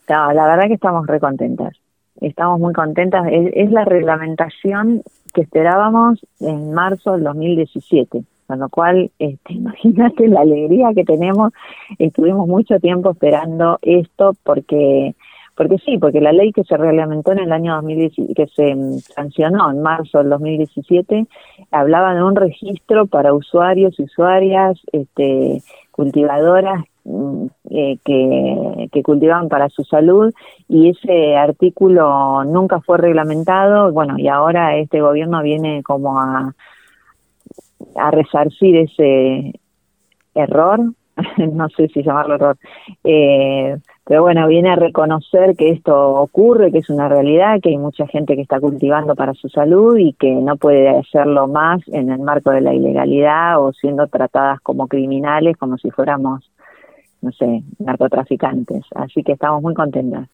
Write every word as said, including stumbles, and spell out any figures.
No, la verdad que estamos re contentas. Estamos muy contentas. Es, es la reglamentación que esperábamos en marzo del dos mil diecisiete, con lo cual, este, imagínate la alegría que tenemos. Estuvimos mucho tiempo esperando esto porque, porque sí, porque la ley que se reglamentó en el año dos mil diez, que se mm, sancionó en marzo del dos mil diecisiete, hablaba de un registro para usuarios y usuarias, este, cultivadoras mm, eh, que, que cultivaban para su salud, y ese artículo nunca fue reglamentado. Bueno, y ahora este gobierno viene como a, a resarcir ese error, no sé si llamarlo error, eh, pero bueno, viene a reconocer que esto ocurre, que es una realidad, que hay mucha gente que está cultivando para su salud y que no puede hacerlo más en el marco de la ilegalidad o siendo tratadas como criminales, como si fuéramos, no sé, narcotraficantes. Así que estamos muy contentas.